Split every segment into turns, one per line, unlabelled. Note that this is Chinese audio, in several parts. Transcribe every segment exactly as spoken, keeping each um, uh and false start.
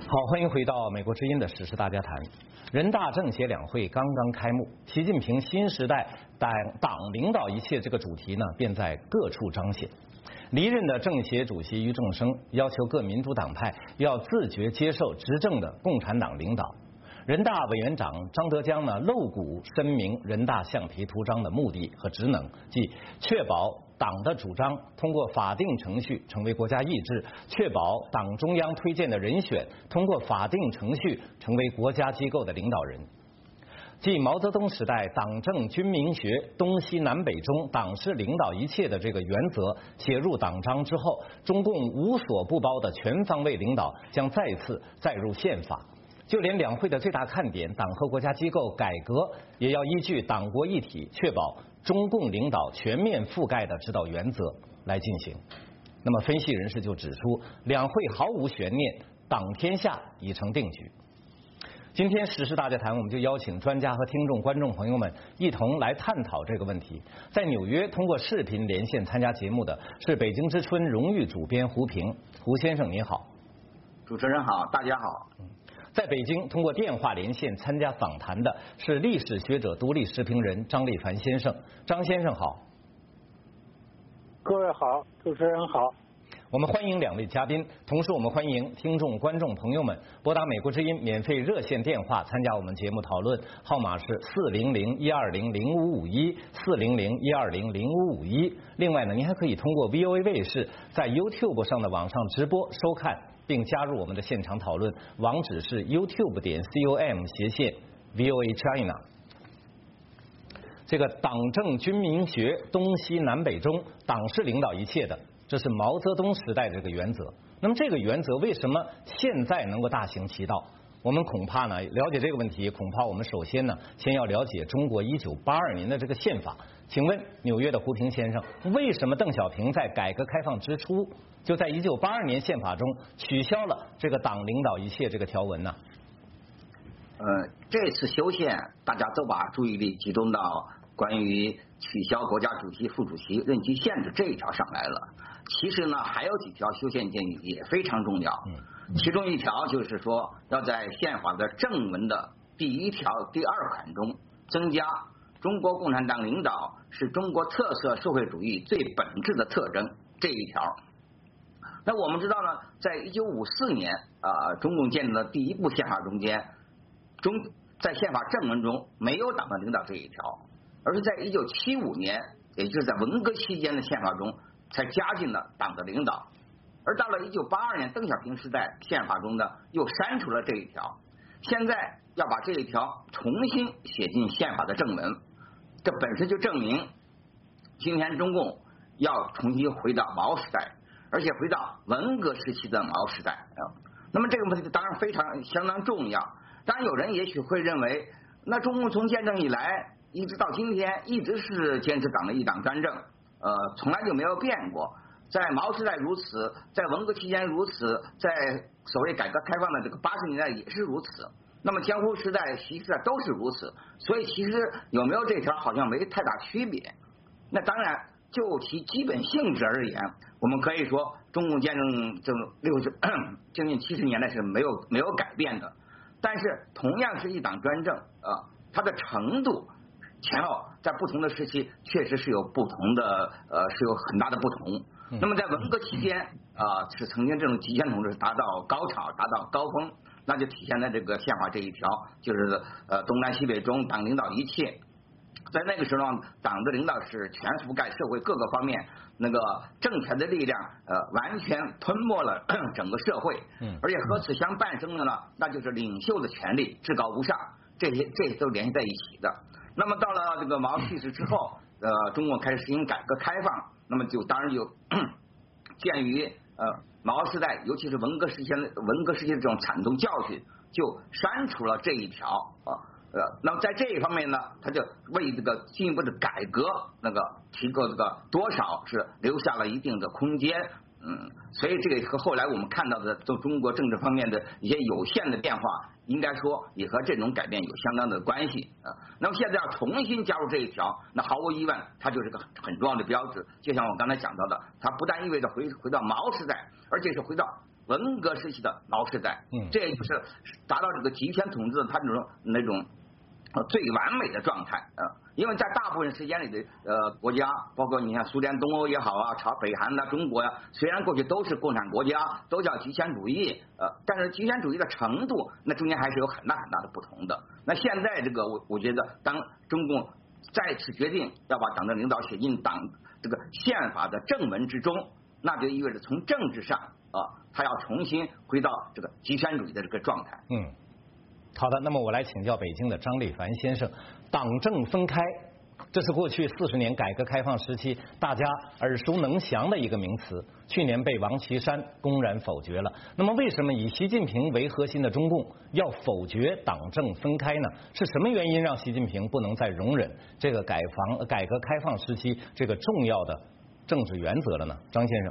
好，欢迎回到美国之音的时事大家谈。人大政协两会刚刚开幕，习近平新时代党党领导一切这个主题呢，便在各处彰显。离任的政协主席俞正声要求各民主党派要自觉接受执政的共产党领导。人大委员长张德江呢，露骨声明人大橡皮图章的目的和职能，即确保党的主张通过法定程序成为国家意志，确保党中央推荐的人选通过法定程序成为国家机构的领导人。继毛泽东时代党政军民学东西南北中党是领导一切的这个原则写入党章之后，中共无所不包的全方位领导将再次载入宪法。就连两会的最大看点党和国家机构改革，也要依据党国一体，确保中共领导全面覆盖的指导原则来进行。那么分析人士就指出，两会毫无悬念，党天下已成定局。今天时事大家谈，我们就邀请专家和听众观众朋友们一同来探讨这个问题。在纽约通过视频连线参加节目的是北京之春荣誉主编胡平。胡先生您好。
主持人好，大家好。
在北京通过电话连线参加访谈的是历史学者、独立时评人张立凡先生。张先生好。
各位好，主持人好。
我们欢迎两位嘉宾，同时我们欢迎听众、观众朋友们拨打美国之音免费热线电话参加我们节目讨论，号码是四零零一二零零五五一四零零一二零零五五一。另外呢，您还可以通过 V O A 卫视在 YouTube 上的网上直播收看，并加入我们的现场讨论，网址是 YouTube 点 com 斜线 V O A China。这个党政军民学东西南北中，党是领导一切的。这是毛泽东时代的这个原则。那么这个原则为什么现在能够大行其道？我们恐怕呢，了解这个问题，恐怕我们首先呢，先要了解中国一九八二年的这个宪法。请问纽约的胡平先生，为什么邓小平在改革开放之初，就在一九八二年宪法中取消了这个党领导一切这个条文呢？
呃，这次修宪，大家都把注意力集中到关于取消国家主席、副主席任期限制这一条上来了。其实呢，还有几条修宪建议也非常重要。其中一条就是说，要在宪法的正文的第一条第二款中增加中国共产党领导是中国特色社会主义最本质的特征这一条。那我们知道呢，在一九五四年啊、呃，中共建立的第一部宪法中间，中在宪法正文中没有党的领导这一条，而是在一九七五年，也就是在文革期间的宪法中才加进了党的领导。而到了一九八二年邓小平时代，宪法中呢又删除了这一条。现在要把这一条重新写进宪法的正文，这本身就证明今天中共要重新回到毛时代，而且回到文革时期的毛时代啊。那么这个问题当然非常相当重要。当然有人也许会认为，那中共从建政以来一直到今天一直是坚持党的一党专政，呃，从来就没有变过。在毛时代如此，在文革期间如此，在所谓改革开放的这个八十年代也是如此。那么江湖时代、习时代都是如此，所以其实有没有这条好像没太大区别。那当然，就其基本性质而言，我们可以说中共建政这六十将近七十年代是没有没有改变的。但是同样是一党专政啊、呃，它的程度前后在不同的时期确实是有不同的呃是有很大的不同。那么在文革期间啊、呃，是曾经这种极权统治达到高潮，达到高峰，那就体现在这个宪法这一条，就是呃东南西北中党领导一切。在那个时候，党的领导是全覆盖社会各个方面，那个政权的力量呃完全吞没了整个社会，而且和此相伴生的呢，那就是领袖的权力至高无上，这些这些都联系在一起的。那么到了这个毛去世之后，呃，中国开始实行改革开放，那么就当然就鉴于呃毛时代，尤其是文革时期文革时期的这种惨痛教训，就删除了这一条啊。呃，那么在这一方面呢，他就为这个进一步的改革那个提供这个多少是留下了一定的空间，嗯，所以这个和后来我们看到的中中国政治方面的一些有限的变化，应该说也和这种改变有相当的关系啊。那么现在要重新加入这一条，那毫无疑问，它就是个很重要的标志。就像我刚才讲到的，它不但意味着回回到毛时代，而且是回到文革时期的老时代。
嗯，
这也就是达到这个集权统治它这种那种呃最完美的状态啊。因为在大部分时间里的呃国家，包括你看苏联东欧也好啊，朝北韩呐、中国呀、啊，虽然过去都是共产国家，都叫极权主义，呃，但是极权主义的程度，那中间还是有很大很大的不同的。那现在这个我我觉得，当中共再次决定要把党的领导写进党这个宪法的正文之中，那就意味着从政治上啊，他要重新回到这个极权主义的这个状态。
嗯。好的，那么我来请教北京的张立凡先生，党政分开，这是过去四十年改革开放时期大家耳熟能详的一个名词，去年被王岐山公然否决了。那么为什么以习近平为核心的中共要否决党政分开呢？是什么原因让习近平不能再容忍这个改防改革开放时期这个重要的政治原则了呢？张先生。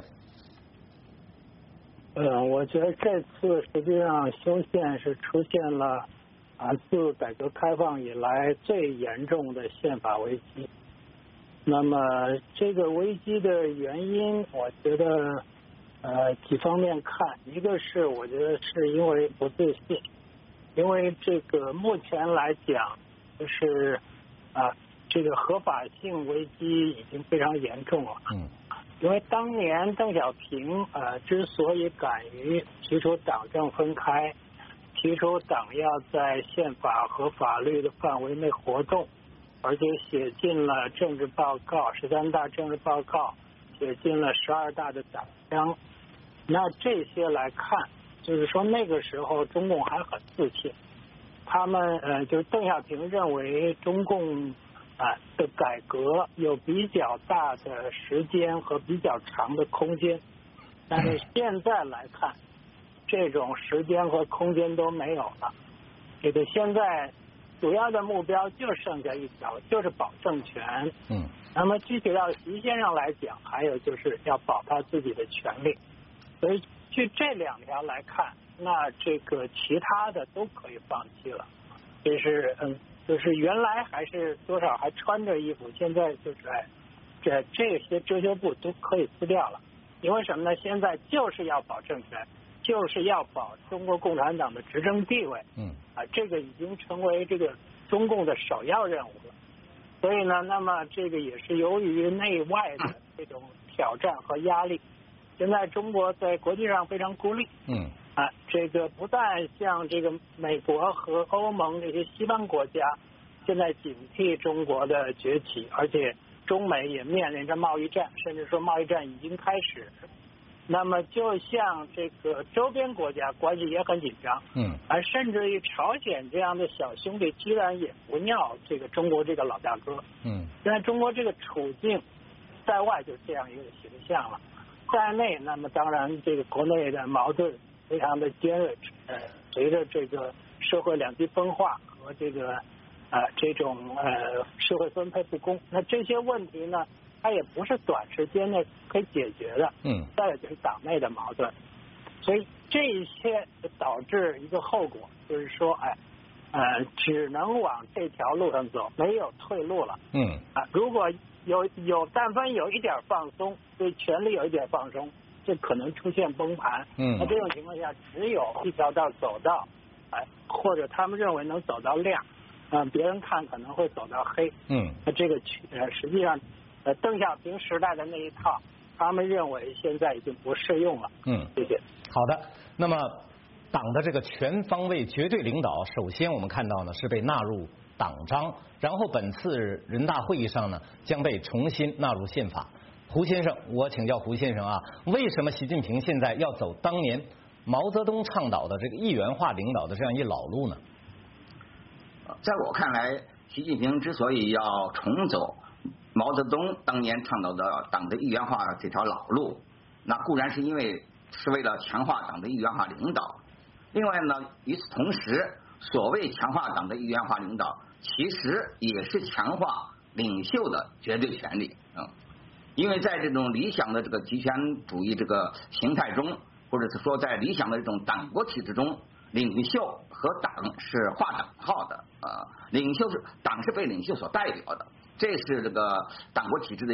呃，我觉得这次实际上修宪是出现了啊，自改革开放以来最严重的宪法危机。那么这个危机的原因，我觉得呃几方面看，一个是我觉得是因为不自信，因为这个目前来讲，就是啊这个合法性危机已经非常严重了。
嗯。
因为当年邓小平呃之所以敢于提出党政分开，提出党要在宪法和法律的范围内活动，而且写进了政治报告、十三大政治报告，写进了十二大的党章。那这些来看，就是说那个时候中共还很自信，他们呃就是邓小平认为中共啊的改革有比较大的时间和比较长的空间，但是现在来看，这种时间和空间都没有了。这个现在主要的目标就剩下一条，就是保政权。
嗯。
那么具体到习先生来讲，还有就是要保他自己的权利。所以据这两条来看，那这个其他的都可以放弃了。就是嗯。就是原来还是多少还穿着衣服，现在就是哎，这这些遮羞布都可以撕掉了，因为什么呢？现在就是要保政权，就是要保中国共产党的执政地位。
嗯。
啊，这个已经成为这个中共的首要任务了。所以呢，那么这个也是由于内外的这种挑战和压力，现在中国在国际上非常孤立。
嗯。
啊，这个不但像这个美国和欧盟这些西方国家现在警惕中国的崛起，而且中美也面临着贸易战，甚至说贸易战已经开始。那么就像这个周边国家关系也很紧张，
嗯，
而甚至于朝鲜这样的小兄弟居然也不尿这个中国这个老大哥。
嗯，
现在中国这个处境在外就这样一个形象了，在内那么当然这个国内的矛盾非常的尖锐，呃，随着这个社会两极分化和这个呃这种呃社会分配不公，那这些问题呢，它也不是短时间内可以解决的。
嗯。
再有就是党内的矛盾，所以这一切导致一个后果，就是说，哎，呃，只能往这条路上走，没有退路了。
嗯。
啊，如果有有但凡有一点放松，对权力有一点放松，这可能出现崩盘。
嗯。
那这种情况下，只有一条道走到，哎，或者他们认为能走到亮，嗯、呃，别人看可能会走到黑。
嗯。
那这个呃，实际上，呃，邓小平时代的那一套，他们认为现在已经不适用了。
嗯，
谢谢。
好的，那么党的这个全方位绝对领导，首先我们看到呢是被纳入党章，然后本次人大会议上呢将被重新纳入宪法。胡先生，我请教胡先生啊，为什么习近平现在要走当年毛泽东倡导的这个一元化领导的这样一老路呢？
在我看来，习近平之所以要重走毛泽东当年倡导的党的一元化这条老路，那固然是因为是为了强化党的一元化领导。另外呢，与此同时，所谓强化党的一元化领导，其实也是强化领袖的绝对权力。嗯，因为在这种理想的这个极权主义这个形态中，或者是说在理想的这种党国体制中，领袖和党是划等号的。呃，领袖是党是被领袖所代表的。这是这个党国体制的一个一个基本特点。记得当年一九二四年列宁去世，这个毛泽东呢就提出了一个一元化的领导。那么这个呢，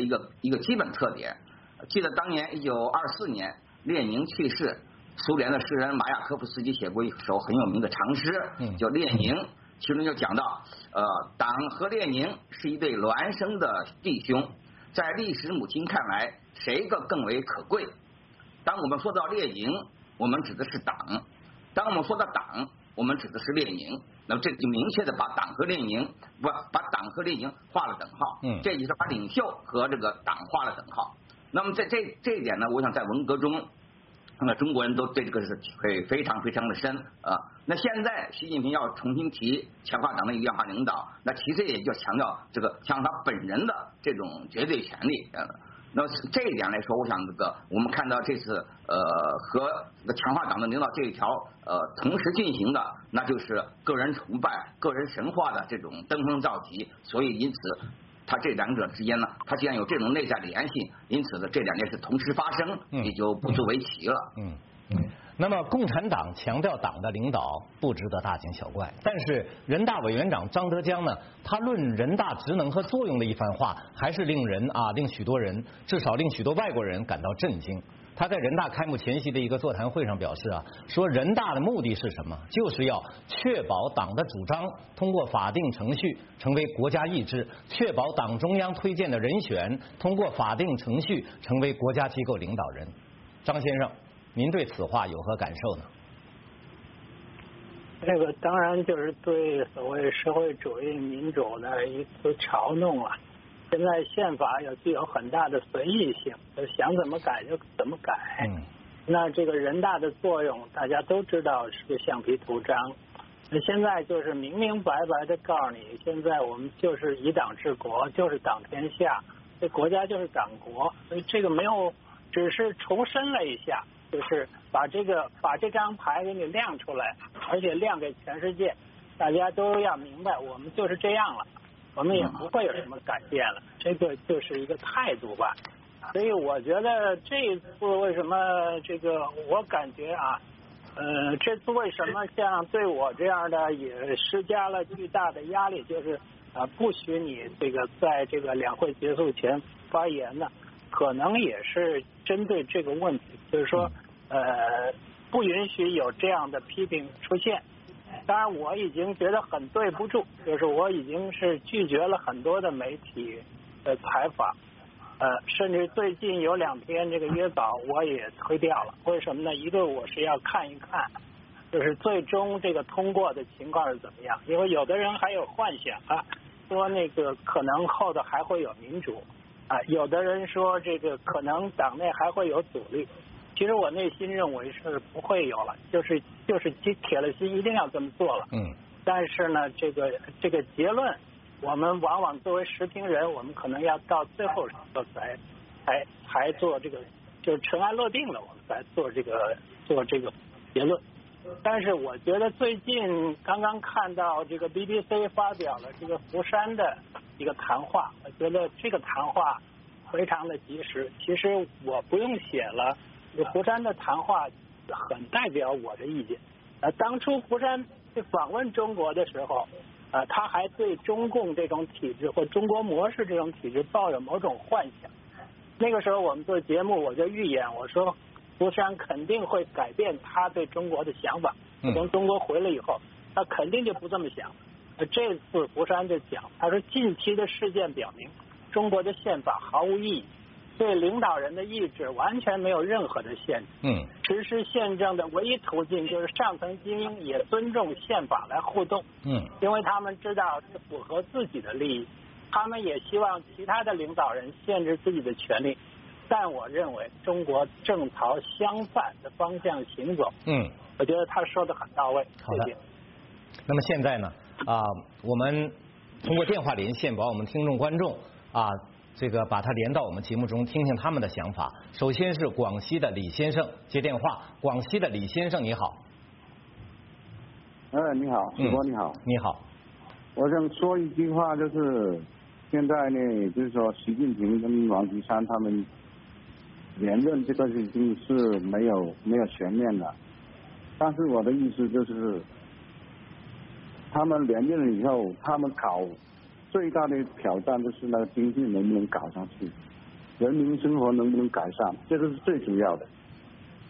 苏联的诗人马雅科夫斯基写过一首很有名的长诗，叫《列宁》，其中就讲到，呃，党和列宁是一对孪生的弟兄，在历史母亲看来，谁个更为可贵？当我们说到列宁，我们指的是党；当我们说到党，我们指的是列宁。那么这就明确的把党和列宁不把党和列宁画了等号，嗯，这就是把领袖和这个党画了等号。那么在这这一点呢，我想在文革中，那中国人都对这个是体会非常非常的深啊。那现在习近平要重新提强化党的一元化领导，那其实也就强调这个强调他本人的这种绝对权利。那么这一点来说，我想这个我们看到这次呃和这个强化党的领导这一条呃同时进行的，那就是个人崇拜、个人神话的这种登峰造极。所以因此，它这两者之间呢，它既然有这种内在的联系，因此呢，这两件事同时发生，也就不足为奇了。
嗯。嗯那么，共产党强调党的领导不值得大惊小怪，但是人大委员长张德江呢，他论人大职能和作用的一番话，还是令人啊，令许多人，至少令许多外国人感到震惊。他在人大开幕前夕的一个座谈会上表示啊，说人大的目的是什么？就是要确保党的主张通过法定程序成为国家意志，确保党中央推荐的人选通过法定程序成为国家机构领导人。张先生，您对此话有何感受呢？
这个当然就是对所谓社会主义民主的一次嘲弄了。现在宪法有具有很大的随意性，就想怎么改就怎么改。嗯。那这个人大的作用大家都知道是个橡皮图章。那现在就是明明白白的告诉你，现在我们就是以党治国，就是党天下，这国家就是党国，所以这个没有，只是重申了一下。就是把这个把这张牌给你亮出来，而且亮给全世界，大家都要明白，我们就是这样了，我们也不会有什么改变了，这个就是一个态度吧。所以我觉得这一次为什么这个，我感觉啊，呃，这次为什么像对我这样的也施加了巨大的压力，就是啊，不许你这个在这个两会结束前发言呢？可能也是针对这个问题，就是说，呃，不允许有这样的批评出现。当然，我已经觉得很对不住，就是我已经是拒绝了很多的媒体的采访，呃，甚至最近有两天这个约稿我也推掉了。为什么呢？一个我是要看一看，就是最终这个通过的情况是怎么样，因为有的人还有幻想啊，说那个可能后头还会有民主。啊，有的人说这个可能党内还会有阻力，其实我内心认为是不会有了，就是就是铁了心一定要这么做了。嗯。但是呢，这个这个结论，我们往往作为时评人，我们可能要到最后时候才才才做这个，就是尘埃落定了，我们才做这个做这个结论。但是我觉得最近刚刚看到这个 B B C 发表了这个福山的一个谈话，我觉得这个谈话非常的及时。其实我不用写了，福山的谈话很代表我的意见。呃，当初福山访问中国的时候，呃，他还对中共这种体制或中国模式这种体制抱有某种幻想。那个时候我们做节目，我就预言，我说福山肯定会改变他对中国的想法。从中国回来以后，他肯定就不这么想。这次福山就讲，他说近期的事件表明，中国的宪法毫无意义，对领导人的意志完全没有任何的限制。嗯，实施宪政的唯一途径就是上层精英也尊重宪法来互动。嗯，因为他们知道是符合自己的利益，他们也希望其他的领导人限制自己的权利。但我认为中国正朝相反的方向行走。嗯，我觉得他说的很到位。
好的。那么现在呢？啊，我们通过电话连线把我们听众观众啊，这个把他连到我们节目中，听听他们的想法。首先是广西的李先生接电话。广西的李先生，你好。
哎，你好，主播你好。
你好。
我想说一句话，就是现在呢，就是说习近平跟王岐山他们连任这个已经是没有没有悬念了。但是我的意思就是，他们连任了以后，他们搞最大的挑战就是那个经济能不能搞上去，人民生活能不能改善，这个是最主要的。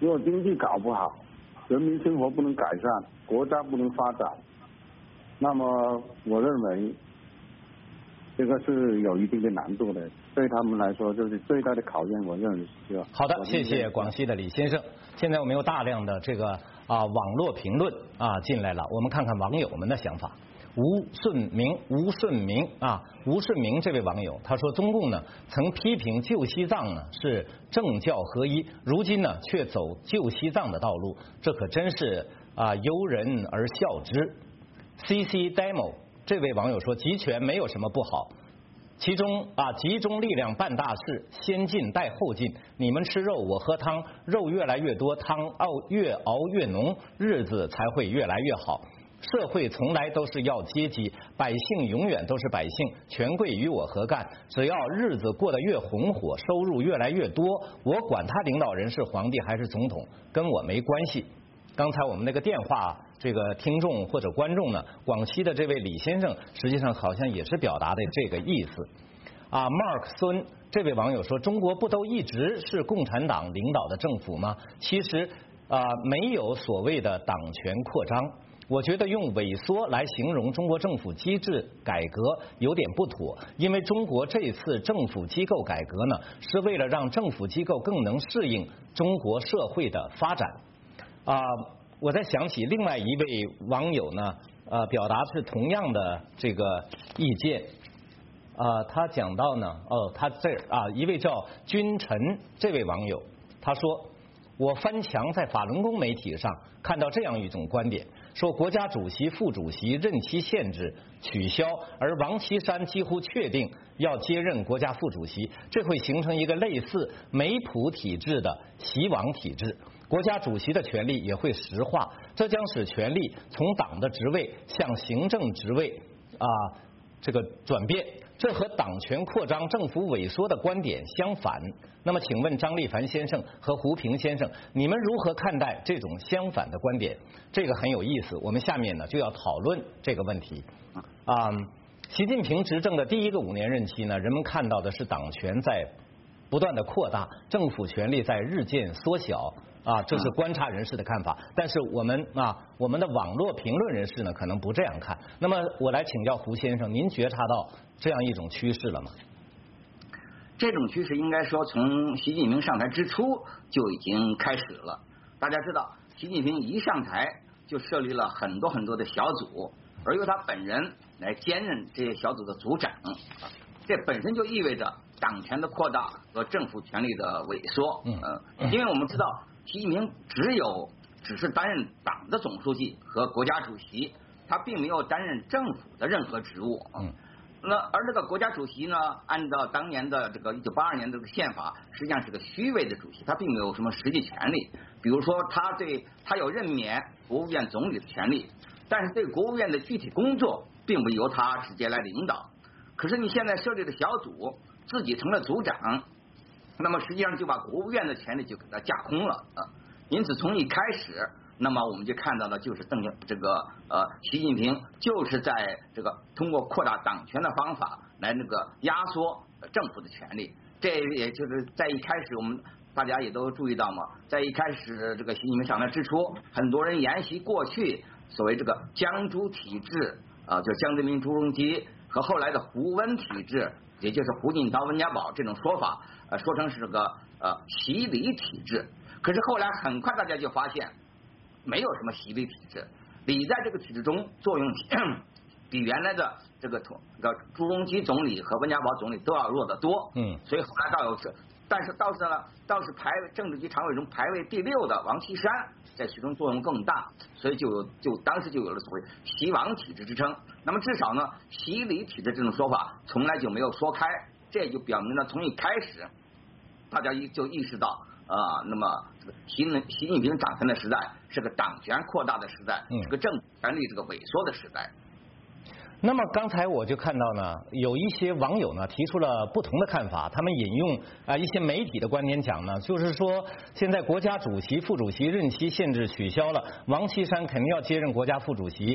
如果经济搞不好，人民生活不能改善，国家不能发展，那么我认为这个是有一定的难度的，对他们来说就是最大的考验。我认为是这样。
好的，谢谢广西的李先生。现在我们有大量的这个啊网络评论啊进来了，我们看看网友们的想法。吴顺明，吴顺明啊，吴顺明这位网友他说，中共呢曾批评救西藏呢是政教合一，如今呢却走救西藏的道路，这可真是啊由人而笑之。C C Demo 这位网友说，集权没有什么不好，其中啊集中力量办大事，先进带后进，你们吃肉我喝汤，肉越来越多，汤熬越熬越浓，日子才会越来越好。社会从来都是要阶级，百姓永远都是百姓，权贵与我何干？只要日子过得越红火，收入越来越多，我管他领导人是皇帝还是总统，跟我没关系。刚才我们那个电话这个听众或者观众呢，广西的这位李先生实际上好像也是表达的这个意思。啊 ，Mark 孙这位网友说，中国不都一直是共产党领导的政府吗？其实啊，没有所谓的党权扩张。我觉得用萎缩来形容中国政府机制改革有点不妥，因为中国这次政府机构改革呢，是为了让政府机构更能适应中国社会的发展。啊、呃，我在想起另外一位网友呢，呃，表达是同样的这个意见。啊、呃，他讲到呢，哦，他这啊，一位叫君臣这位网友，他说，我翻墙在法轮功媒体上看到这样一种观点。说国家主席、副主席任期限制取消，而王岐山几乎确定要接任国家副主席，这会形成一个类似梅普体制的习王体制。国家主席的权力也会实化，这将使权力从党的职位向行政职位啊这个转变，这和党权扩张、政府萎缩的观点相反。那么，请问张立凡先生和胡平先生，你们如何看待这种相反的观点？这个很有意思，我们下面呢就要讨论这个问题。啊、嗯，习近平执政的第一个五年任期呢，人们看到的是党权在不断的扩大，政府权力在日渐缩小。啊，这是观察人士的看法，但是我们啊，我们的网络评论人士呢，可能不这样看。那么，我来请教胡先生，您觉察到这样一种趋势了吗？
这种趋势应该说从习近平上台之初就已经开始了。大家知道，习近平一上台就设立了很多很多的小组，而由他本人来兼任这些小组的组长，这本身就意味着党权的扩大和政府权力的萎缩。嗯、呃，因为我们知道。习近平只有只是担任党的总书记和国家主席，他并没有担任政府的任何职务。嗯，那而这个国家主席呢，按照当年的这个一九八二年的这个宪法，实际上是个虚位的主席，他并没有什么实际权利。比如说，他对他有任免国务院总理的权利，但是对国务院的具体工作并不由他直接来领导。可是你现在设立的小组自己成了组长。那么实际上就把国务院的权力就给它架空了啊，因此从一开始，那么我们就看到的就是邓这个呃习近平就是在这个通过扩大党权的方法来那个压缩政府的权力，这也就是在一开始我们大家也都注意到嘛，在一开始这个习近平上台之初，很多人沿袭过去所谓这个江朱体制啊，就江泽民、朱镕基和后来的胡温体制。也就是胡锦涛、温家宝这种说法，呃，说成是个呃习李体制。可是后来很快大家就发现，没有什么习李体制，李在这个体制中作用比原来的这个这个朱镕基总理和温家宝总理都要弱得多。嗯，所以后来倒有是，但是倒是呢，倒是排政治局常委中排位第六的王岐山在其中作用更大，所以就有就当时就有了所谓习王体制之称。那么至少呢，习李体制这种说法从来就没有说开，这就表明了从一开始大家就意识到啊、呃，那么习习近平掌权的时代是个党权扩大的时代，是个政权力这个萎缩的时代。
那么刚才我就看到呢，有一些网友呢提出了不同的看法，他们引用啊一些媒体的观点讲呢，就是说现在国家主席、副主席任期限制取消了，王岐山肯定要接任国家副主席。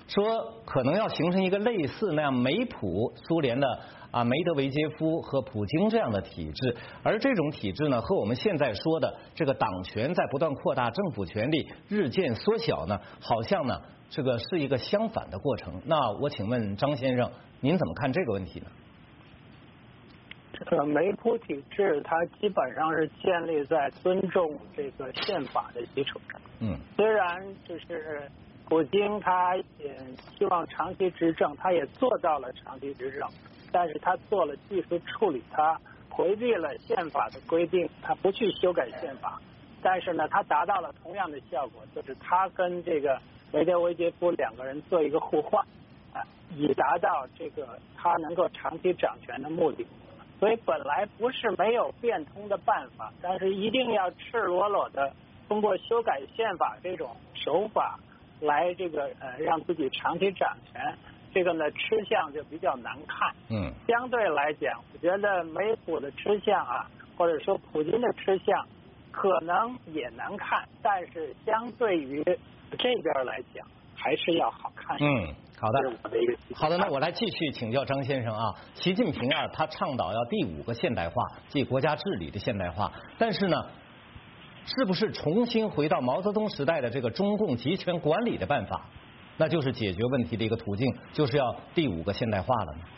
说可能要形成一个类似那样梅普苏联的啊梅德韦杰夫和普京这样的体制，而这种体制呢，和我们现在说的这个党权在不断扩大，政府权力日渐缩小呢，好像呢这个是一个相反的过程。那我请问张先生，您怎么看这个问题呢？
这个梅普体制，它基本上是建立在尊重这个宪法的基础上。
嗯，
虽然就是普京他也希望长期执政，他也做到了长期执政，但是他做了技术处理，他回避了宪法的规定，他不去修改宪法，但是呢，他达到了同样的效果，就是他跟这个梅德韦杰夫两个人做一个互换，啊，以达到这个他能够长期掌权的目的。所以本来不是没有变通的办法，但是一定要赤裸裸的通过修改宪法这种手法来这个呃让自己长期掌权，这个呢吃相就比较难看。
嗯，
相对来讲，我觉得梅普的吃相啊，或者说普京的吃相，可能也难看，但是相对于这边来讲，还是要好看。
嗯。好的，好的，那我来继续请教张先生啊。习近平啊，他倡导要第五个现代化，即国家治理的现代化，但是呢，是不是重新回到毛泽东时代的这个中共集权管理的办法，那就是解决问题的一个途径，就是要第五个现代化了呢？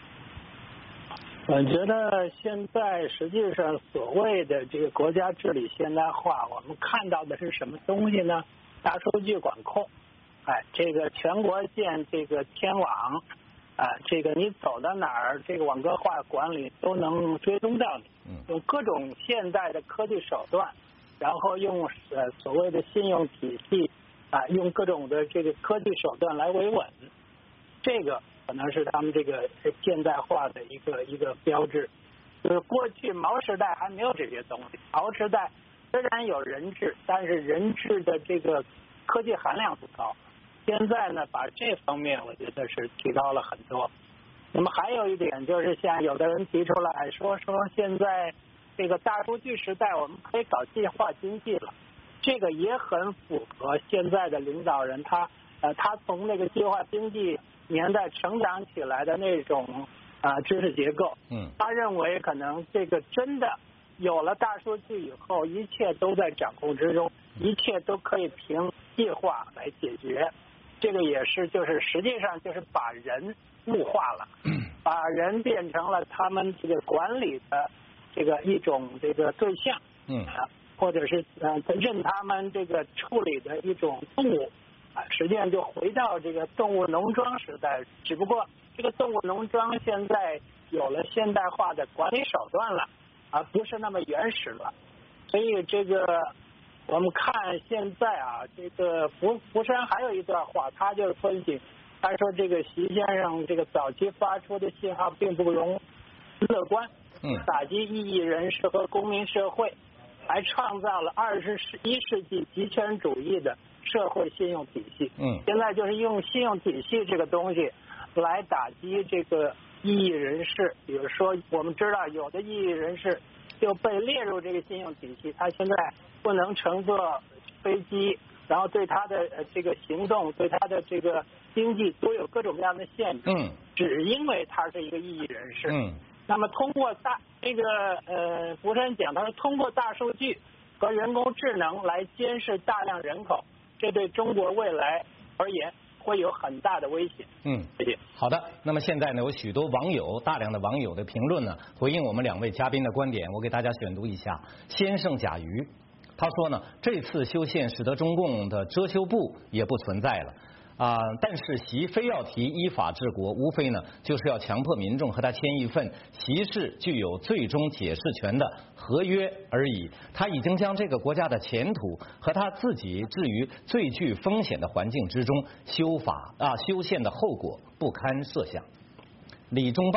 我觉得现在实际上所谓的这个国家治理现代化，我们看到的是什么东西呢？大数据管控。哎，这个全国建这个天网，啊，这个你走到哪儿，这个网格化管理都能追踪到你，用各种现代的科技手段，然后用呃所谓的信用体系啊，用各种的这个科技手段来维稳，这个可能是他们这个现代化的一个一个标志。就是过去毛时代还没有这些东西，毛时代虽然有人治，但是人治的这个科技含量不高。现在呢，把这方面我觉得是提高了很多。那么还有一点就是，像有的人提出来说说现在这个大数据时代，我们可以搞计划经济了，这个也很符合现在的领导人他呃他从那个计划经济年代成长起来的那种啊、呃、知识结构。
嗯，
他认为可能这个真的有了大数据以后，一切都在掌控之中，一切都可以凭计划来解决。这个也是，就是实际上就是把人物化了，把人变成了他们这个管理的这个一种这个对象，
嗯，
啊，或者是呃任他们这个处理的一种动物，啊，实际上就回到这个动物农庄时代，只不过这个动物农庄现在有了现代化的管理手段了，而不是那么原始了，所以这个。我们看现在啊，这个福福山还有一段话，他就分析，他说这个习先生这个早期发出的信号并不容乐观，
嗯，
打击异议人士和公民社会，还创造了二十一世纪极权主义的社会信用体系。
嗯，
现在就是用信用体系这个东西来打击这个异议人士，比如说我们知道有的异议人士就被列入这个信用体系，他现在不能乘坐飞机，然后对他的这个行动、对他的这个经济都有各种各样的限制。
嗯，
只因为他是一个异议人士。
嗯，
那么通过大这个呃，福山讲，他说通过大数据和人工智能来监视大量人口，这对中国未来而言会有很大的危险。
嗯，
谢谢。
好的，那么现在呢，有许多网友，大量的网友的评论呢，回应我们两位嘉宾的观点，我给大家选读一下。先生甲鱼，他说呢，这次修宪使得中共的遮羞布也不存在了。啊、呃，但是习非要提依法治国，无非呢就是要强迫民众和他签一份习氏具有最终解释权的合约而已。他已经将这个国家的前途和他自己置于最具风险的环境之中，修法啊修宪的后果不堪设想。李中办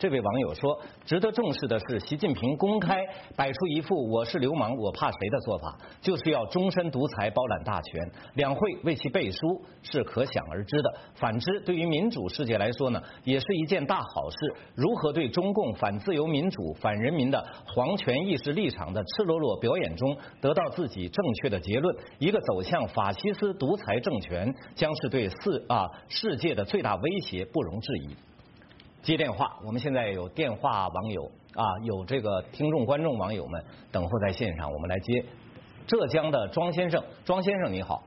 这位网友说，值得重视的是习近平公开摆出一副我是流氓我怕谁的做法，就是要终身独裁包揽大权，两会为其背书是可想而知的。反之，对于民主世界来说呢，也是一件大好事。如何对中共反自由民主、反人民的皇权意识立场的赤裸裸表演中得到自己正确的结论，一个走向法西斯独裁政权将是对世啊世界的最大威胁，不容置疑。接电话，我们现在有电话网友啊，有这个听众、观众、网友们等候在线上，我们来接。浙江的庄先生，庄先生你好。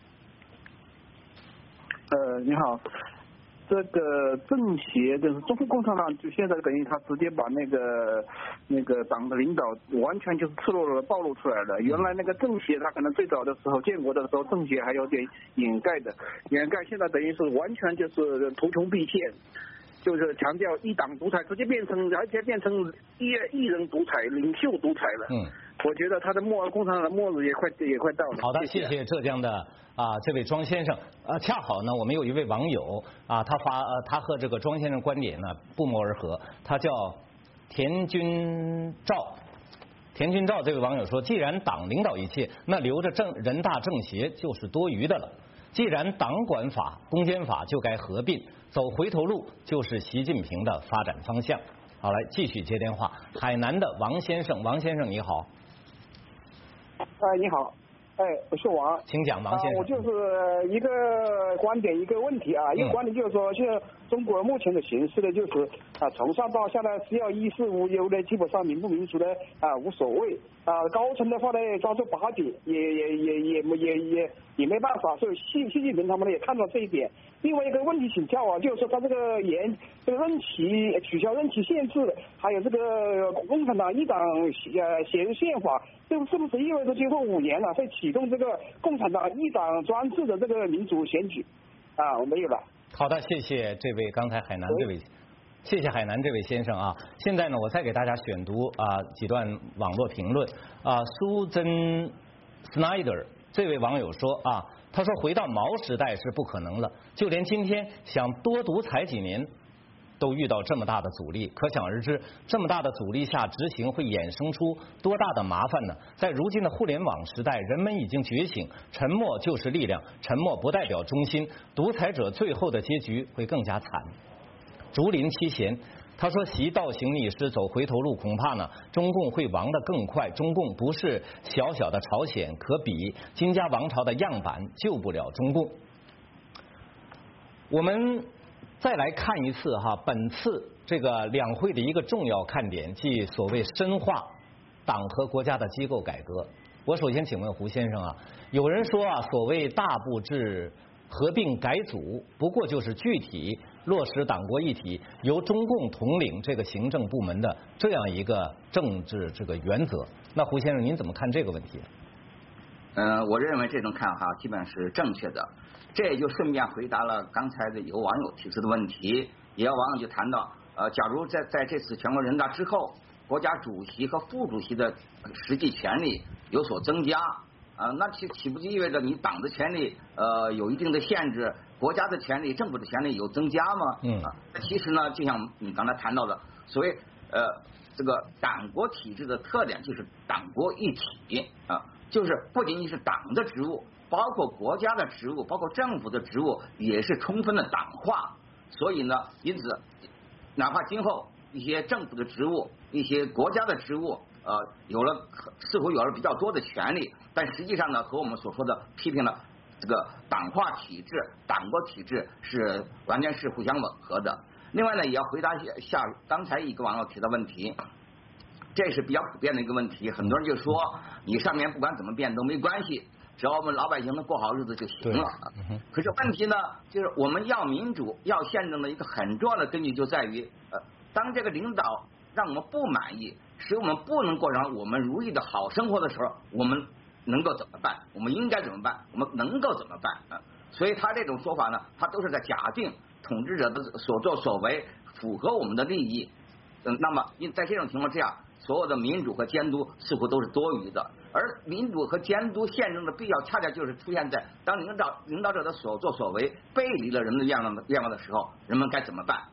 呃，你好，这个政协就是中国共产党，就现在等于他直接把那个那个党的领导完全就是赤裸裸的暴露出来了。原来那个政协，他可能最早的时候建国的时候，政协还有点掩盖的，掩盖现在等于是完全就是图穷匕见。就是强调一党独裁，直接变成而且变成一一人独裁、领袖独裁了。嗯，我觉得他的末共产党的末日也快也快到了。
好的，谢谢浙江的啊这位庄先生。呃，恰好呢，我们有一位网友啊，他发呃他和这个庄先生观点呢不谋而合。他叫田军照，田军照这位网友说，既然党领导一切，那留着政人大政协就是多余的了。既然党管法、公监法就该合并，走回头路就是习近平的发展方向。好，来继续接电话。海南的王先生，王先生你好。
哎，你好，哎，我是王。
请讲，王先生。
啊、我就是一个观点，一个问题啊。一个观点就是说，现在中国目前的形势呢，就是啊，从上到下呢是要衣食无忧的，基本上民不民主的啊无所谓啊。高层的话呢，抓住把柄也也也也也也也没办法，所以习习近平他们呢也看到这一点。另外一个问题请教啊，就是说他这个延这个任期取消任期限制，还有这个共产党一党呃写入宪法，这是不是意味着今后五年了、啊、会启动这个共产党一党专制的这个民主选举？啊，我没有了。
好的，谢谢这位刚才海南这位，谢谢海南这位先生啊。现在呢，我再给大家选读啊几段网络评论啊。苏珍 Snyder 这位网友说啊，他说回到毛时代是不可能了，就连今天想多独裁几年都遇到这么大的阻力，可想而知，这么大的阻力下执行会衍生出多大的麻烦呢？在如今的互联网时代，人们已经觉醒，沉默就是力量，沉默不代表忠心，独裁者最后的结局会更加惨。竹林七贤他说，习倒行逆施走回头路，恐怕呢中共会亡得更快。中共不是小小的朝鲜可比，金家王朝的样板救不了中共。我们再来看一次哈，本次这个两会的一个重要看点，即所谓深化党和国家的机构改革。我首先请问胡先生啊，有人说啊，所谓大部制合并改组，不过就是具体落实党国一体，由中共统领这个行政部门的这样一个政治这个原则。那胡先生您怎么看这个问题？
呃，我认为这种看法基本是正确的。这也就顺便回答了刚才的有网友提出的问题。也有网友就谈到，呃，假如在在这次全国人大之后，国家主席和副主席的实际权力有所增加，啊、呃，那岂岂不就意味着你党的权力呃有一定的限制，国家的权力、政府的权力有增加吗？嗯，啊，其实呢，就像你刚才谈到的，所谓呃这个党国体制的特点就是党国一体啊、呃，就是不仅仅是党的职务，包括国家的职务，包括政府的职务也是充分的党化。所以呢，因此，哪怕今后一些政府的职务、一些国家的职务，呃，有了似乎有了比较多的权利，但实际上呢，和我们所说的批评了这个党化体制、党国体制是完全是互相吻合的。另外呢，也要回答一下刚才一个网友提的问题，这是比较普遍的一个问题。很多人就说，你上面不管怎么变都没关系，只要我们老百姓能过好日子就行了。可是问题呢，就是我们要民主、要宪政的一个很重要的根据就在于，呃，当这个领导让我们不满意，使我们不能过上我们如意的好生活的时候，我们能够怎么办？我们应该怎么办？我们能够怎么办啊？所以他这种说法呢，他都是在假定统治者的所作所为符合我们的利益。嗯，那么因在这种情况之下，所有的民主和监督似乎都是多余的，而民主和监督宪政的必要，恰恰就是出现在当领导领导者的所作所为背离了人们的愿望的愿望的时候，人们该怎么办？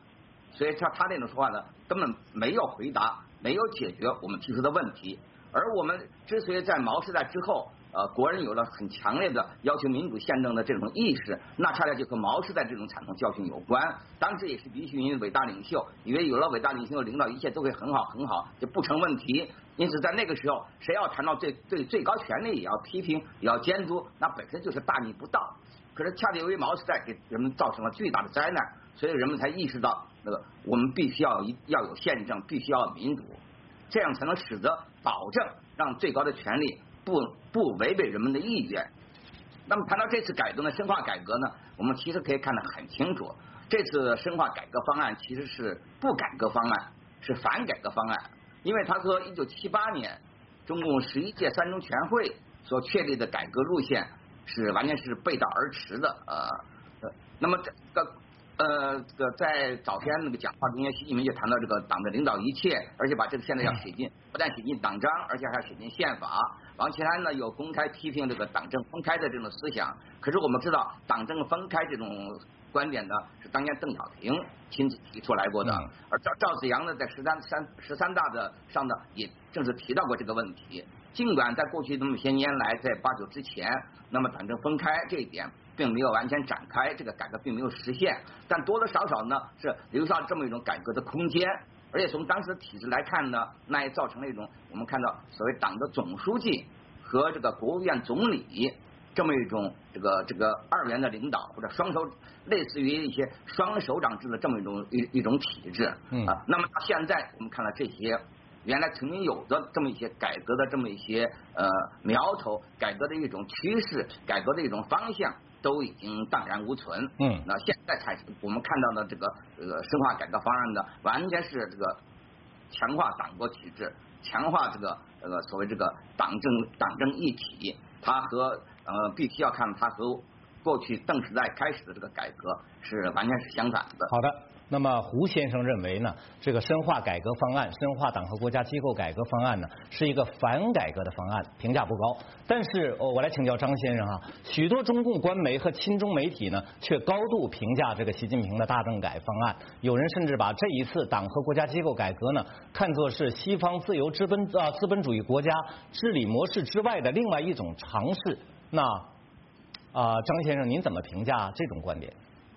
所以他他那种说话呢，根本没有回答，没有解决我们提出的问题。而我们之所以在毛时代之后，呃，国人有了很强烈的要求民主宪政的这种意识，那恰恰就和毛时代这种惨痛教训有关。当时也是李世民伟大领袖，以为有了伟大领袖领导，一切都会很好很好，就不成问题。因此，在那个时候，谁要谈到最对最高权力，也要批评，也要监督，那本身就是大逆不道。可是，恰恰由于毛时代给人们造成了巨大的灾难，所以人们才意识到，那个我们必须要要有宪政，必须要有民主，这样才能使得保证让最高的权力不不违背人们的意愿。那么谈到这次改革呢，深化改革呢，我们其实可以看得很清楚，这次深化改革方案其实是不改革方案，是反改革方案，因为它和一九七八年中共十一届三中全会所确立的改革路线是完全是背道而驰的。呃，那么这个呃，这个在早先那个讲话中间，习近平就谈到这个党的领导一切，而且把这个现在要写进，不但写进党章，而且还要写进宪法。王岐山呢有公开批评这个党政分开的这种思想，可是我们知道党政分开这种观点呢，是当年邓小平亲自提出来过的，而赵赵紫阳呢在十三三十三大的上呢也正是提到过这个问题。尽管在过去这么些年来，在八九之前，那么党政分开这一点并没有完全展开，这个改革并没有实现，但多多少少呢是留下了这么一种改革的空间。而且从当时的体制来看呢，那也造成了一种我们看到所谓党的总书记和这个国务院总理这么一种这个这个二元的领导，或者双手类似于一些双手掌制的这么一种一一种体制。嗯啊，那么现在我们看到这些原来曾经有的这么一些改革的这么一些呃苗头，改革的一种趋势，改革的一种方向，都已经荡然无存。嗯，那现在才我们看到的这个这个深化改革方案呢，完全是这个强化党国体制，强化这个呃所谓这个党政党政一体，它和呃必须要看它和过去邓时代开始的这个改革是完全是相反的。
好的。那么胡先生认为呢，这个深化改革方案、深化党和国家机构改革方案呢，是一个反改革的方案，评价不高。但是，哦、我来请教张先生哈，许多中共官媒和亲中媒体呢，却高度评价这个习近平的大政改方案。有人甚至把这一次党和国家机构改革呢，看作是西方自由资本啊资本主义国家治理模式之外的另外一种尝试。那啊、呃，张先生，您怎么评价这种观点？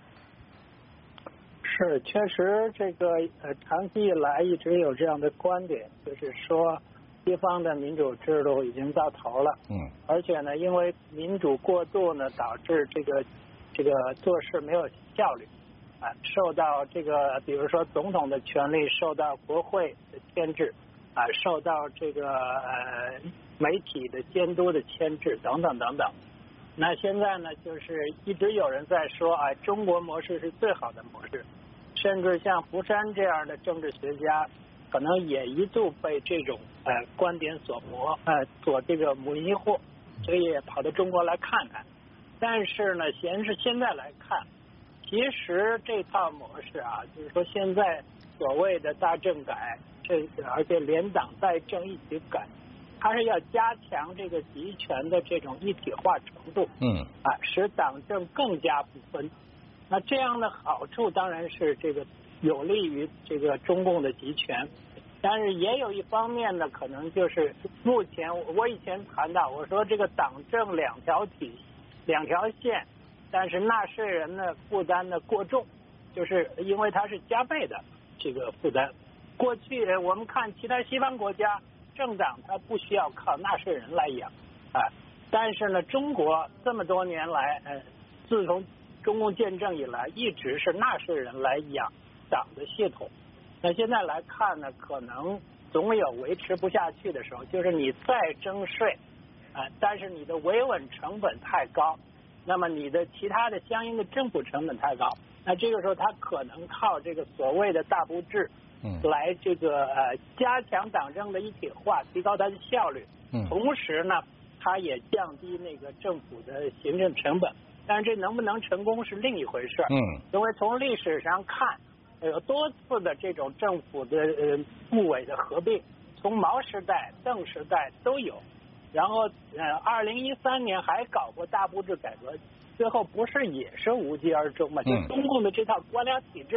是，确实，这个呃，长期以来一直有这样的观点，就是说，西方的民主制度已经到头了。嗯。而且呢，因为民主过度呢，导致这个这个做事没有效率，啊，受到这个比如说总统的权力受到国会的牵制，啊，受到这个呃媒体的监督的牵制等等等等。那现在呢，就是一直有人在说，啊，中国模式是最好的模式。甚至像福山这样的政治学家，可能也一度被这种呃观点所磨，呃所这个迷惑，所以也跑到中国来看看。但是呢，显示现在来看，其实这套模式啊，就是说现在所谓的大政改，这而且联党带政一起改，它是要加强这个集权的这种一体化程度，嗯，啊，使党政更加不分。那这样的好处当然是这个有利于这个中共的集权，但是也有一方面呢，可能就是目前我以前谈到，我说这个党政两条体两条线，但是纳税人呢负担呢过重，就是因为它是加倍的这个负担。过去我们看其他西方国家政党它不需要靠纳税人来养啊，但是呢中国这么多年来，呃，自从中共建政以来，一直是纳税人来养党的系统。那现在来看呢，可能总有维持不下去的时候，就是你再征税，啊、呃，但是你的维稳成本太高，那么你的其他的相应的政府成本太高，那这个时候他可能靠这个所谓的大布置，嗯，来这个呃加强党政的一体化，提高它的效率，嗯，同时呢，它也降低那个政府的行政成本。但是这能不能成功是另一回事。嗯，因为从历史上看，有多次的这种政府的呃部委的合并，从毛时代、邓时代都有。然后呃，二零一三年还搞过大布置改革，最后不是也是无疾而终嘛？就中共的这套官僚体制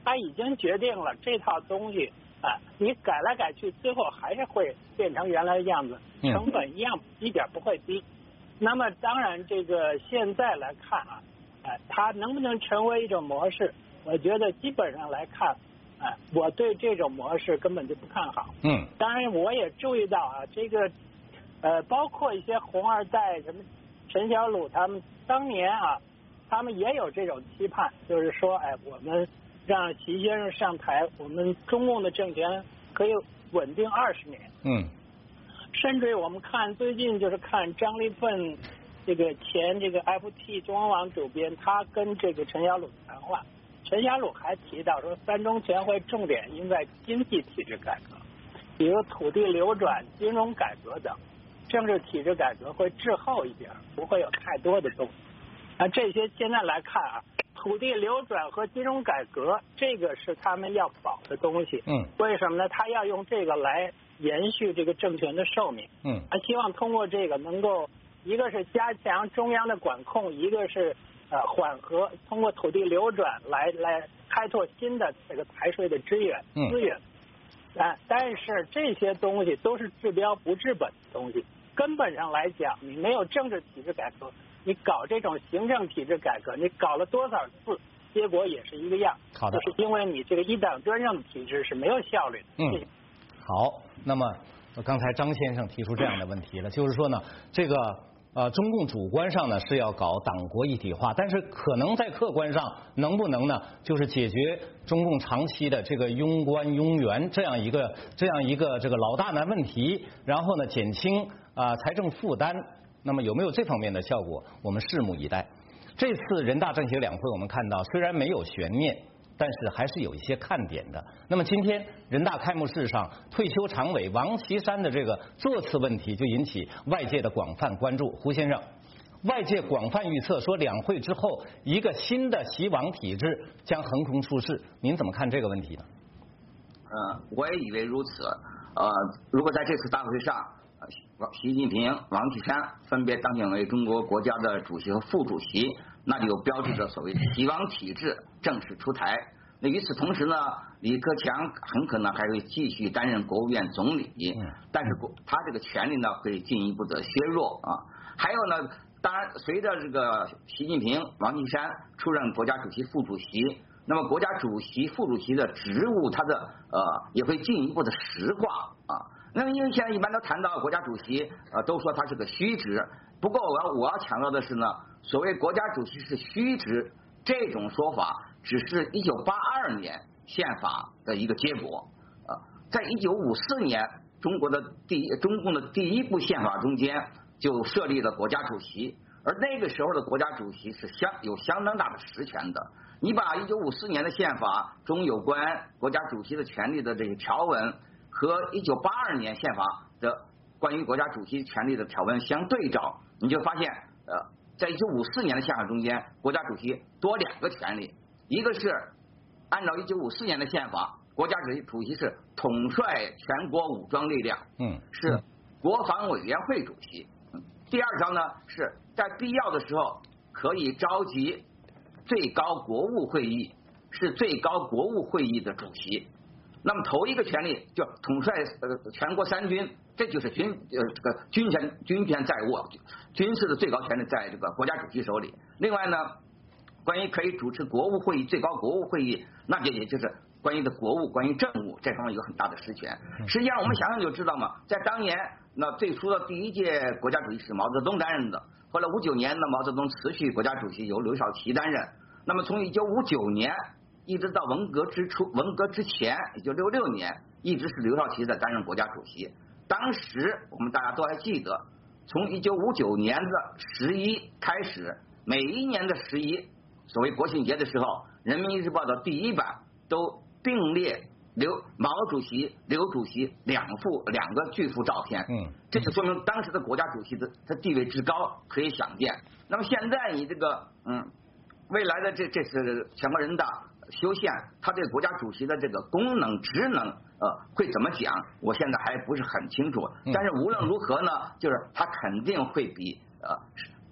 他已经决定了这套东西啊，你改来改去，最后还是会变成原来的样子，成本一样一点不会低。那么当然，这个现在来看啊，哎，它能不能成为一种模式？我觉得基本上来看，哎，我对这种模式根本就不看好。
嗯。
当然，我也注意到啊，这个呃，包括一些红二代，什么陈小鲁他们当年啊，他们也有这种期盼，就是说，哎，我们让习先生上台，我们中共的政权可以稳定二十年。
嗯。
甚至于我们看最近就是看张立奋这个前这个 F T 中文网主编，他跟这个陈小鲁谈话，陈小鲁还提到说三中全会重点应在经济体制改革，比如土地流转、金融改革等，政治体制改革会滞后一点，不会有太多的动作。啊，这些现在来看啊，土地流转和金融改革这个是他们要保的东西。
嗯。为
什么呢？他要用这个来延续这个政权的寿命。
嗯。
他希望通过这个能够，一个是加强中央的管控，一个是呃缓和，通过土地流转来来开拓新的这个财税的资源资源。嗯。啊，但是这些东西都是治标不治本的东西。根本上来讲，你没有政治体制改革，你搞这种行政体制改革，你搞了多少次，结果也是一个样。
好的。
就是因为你这个一党专政的体制是没有效率的。
嗯。好，那么刚才张先生提出这样的问题了，就是说呢，这个呃中共主观上呢是要搞党国一体化，但是可能在客观上能不能呢，就是解决中共长期的这个庸官庸员这样一个这样一个这个老大难问题，然后呢减轻啊、呃、财政负担，那么有没有这方面的效果，我们拭目以待。这次人大政协两会我们看到虽然没有悬念，但是还是有一些看点的。那么今天人大开幕式上，退休常委王岐山的这个座次问题就引起外界的广泛关注。胡先生，外界广泛预测说两会之后一个新的习王体制将横空出世，您怎么看这个问题呢？
呃，我也以为如此。呃，如果在这次大会上，习近平、王岐山分别当选为中国国家的主席和副主席，那就标志着所谓习王体制正式出台。那与此同时呢，李克强很可能还会继续担任国务院总理，但是他这个权力呢会进一步的削弱啊。还有呢，当然随着这个习近平、王岐山出任国家主席、副主席，那么国家主席、副主席的职务，它的呃也会进一步的实化啊。那么因为现在一般都谈到国家主席，呃，都说他是个虚职。不过我要我要强调的是呢，所谓国家主席是虚职这种说法，只是一九八二年宪法的一个结果。呃，在一九五四年，中国的第一中共的第一部宪法中间就设立了国家主席，而那个时候的国家主席是相有相当大的实权的。你把一九五四年的宪法中有关国家主席的权利的这些条文和一九八二年宪法的关于国家主席权力的条文相对照，你就发现，呃，在一九五四年的宪法中间，国家主席多两个权利，一个是按照一九五四年的宪法，国家主席主席是统帅全国武装力量，
嗯，
是国防委员会主席。嗯，第二条呢是在必要的时候可以召集最高国务会议，是最高国务会议的主席。那么头一个权利就统帅呃全国三军，这就是军呃这个军权军权在握，军事的最高权力在这个国家主席手里。另外呢，关于可以主持国务会议、最高国务会议，那也也就是关于的国务、关于政务这方面有很大的实权。实际上我们想想就知道嘛，在当年那最初的第一届国家主席是毛泽东担任的，后来五九年呢毛泽东辞去国家主席，由刘少奇担任。那么从一九五九年一直到文革之初，文革之前，也就六六年，一直是刘少奇在担任国家主席。当时我们大家都还记得，从一九五九年的十一开始，每一年的十一，所谓国庆节的时候，《人民日报》的第一版都并列刘毛主席、刘主席两幅两个巨幅照片。嗯，这就说明当时的国家主席的他地位之高，可以想见。那么现在你这个嗯，未来的这这次全国人大修宪，他对国家主席的这个功能职能呃会怎么讲，我现在还不是很清楚。但是无论如何呢，就是他肯定会比呃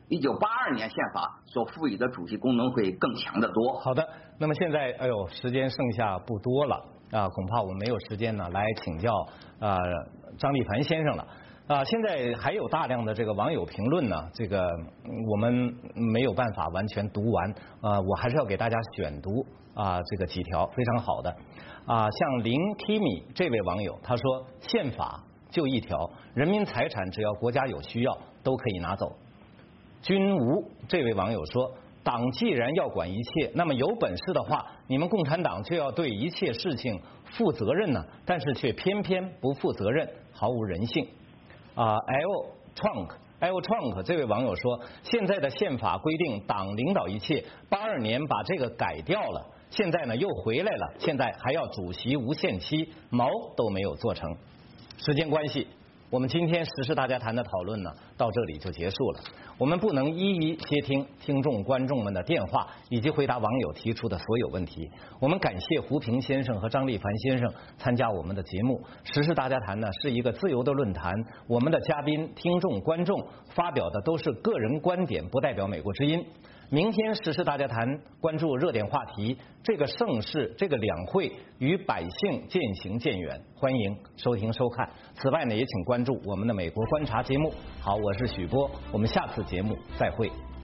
一九八二年宪法所赋予的主席功能会更强得多。
好的，那么现在哎呦，时间剩下不多了啊，恐怕我们没有时间呢来请教啊张立凡先生了。啊，现在还有大量的这个网友评论呢，这个我们没有办法完全读完，啊，我还是要给大家选读啊这个几条非常好的啊，像林 Kimi 这位网友他说，宪法就一条，人民财产只要国家有需要都可以拿走。君吴这位网友说，党既然要管一切，那么有本事的话，你们共产党就要对一切事情负责任呢，但是却偏偏不负责任，毫无人性。啊 ，L Trunk L Trunk 这位网友说，现在的宪法规定党领导一切，八二年把这个改掉了，现在呢又回来了，现在还要主席无限期，毛都没有做成。时间关系，我们今天时事大家谈的讨论呢，到这里就结束了。我们不能一一接听听众观众们的电话，以及回答网友提出的所有问题。我们感谢胡平先生和张立凡先生参加我们的节目。时事大家谈呢是一个自由的论坛，我们的嘉宾、听众、观众发表的都是个人观点，不代表美国之音。明天时事大家谈关注热点话题，这个盛世，这个两会与百姓渐行渐远，欢迎收听收看。此外呢，也请关注我们的美国观察节目。好，我是许波，我们下次节目再会。